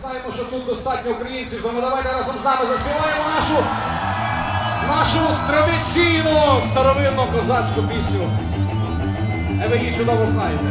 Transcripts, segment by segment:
Знаємо, що тут достатньо українців, тому давайте разом з нами заспіваємо нашу традиційну старовинну козацьку пісню. Ви її чудово знаєте.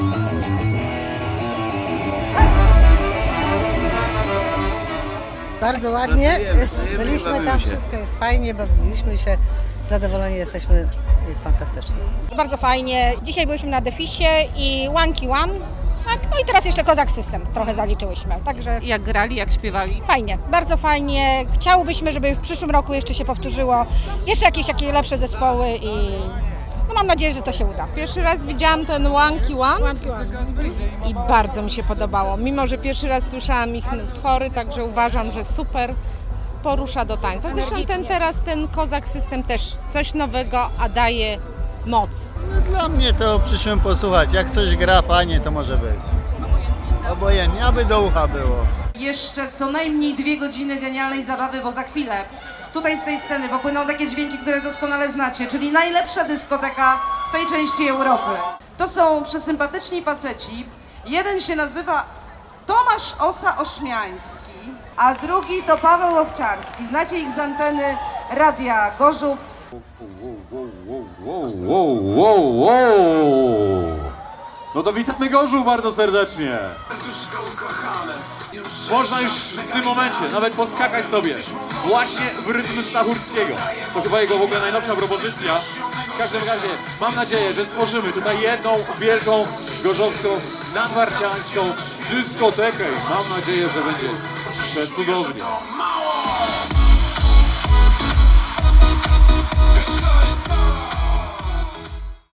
Bardzo ładnie. Byliśmy tam, wszystko jest fajnie, bawiliśmy się, zadowoleni jesteśmy, jest fantastycznie. Bardzo fajnie. Dzisiaj byliśmy na Defisie i Łanki One. Tak, no i teraz jeszcze Kozak System trochę zaliczyłyśmy, także Jak grali, jak śpiewali? fajnie, bardzo fajnie. Chciałybyśmy, żeby w przyszłym roku jeszcze się powtórzyło, jeszcze jakieś takie lepsze zespoły i no mam nadzieję, że to się uda. Pierwszy raz widziałam ten Łanki One i bardzo mi się podobało. Mimo że pierwszy raz słyszałam ich utwory, także uważam, że super porusza do tańca. Zresztą ten Kozak System też coś nowego, a daje moc. Dla mnie to przyszłem posłuchać. Jak coś gra fajnie, to może być. Obojętnie, aby do ucha było. Jeszcze co najmniej 2 godziny genialnej zabawy, bo za chwilę tutaj z tej sceny popłyną takie dźwięki, które doskonale znacie, czyli najlepsza dyskoteka w tej części Europy. To są przesympatyczni faceci. Jeden się nazywa Tomasz Osa-Ośmiański, a drugi to Paweł Owczarski. Znacie ich z anteny Radia Gorzów. No to witamy Gorzów bardzo serdecznie. Można już w tym momencie nawet poskakać sobie właśnie w rytm Stachurskiego. To chyba jego w ogóle najnowsza propozycja. W każdym razie mam nadzieję, że stworzymy tutaj jedną wielką gorzowską, nadwarciańską dyskotekę. Mam nadzieję, że będzie cudownie.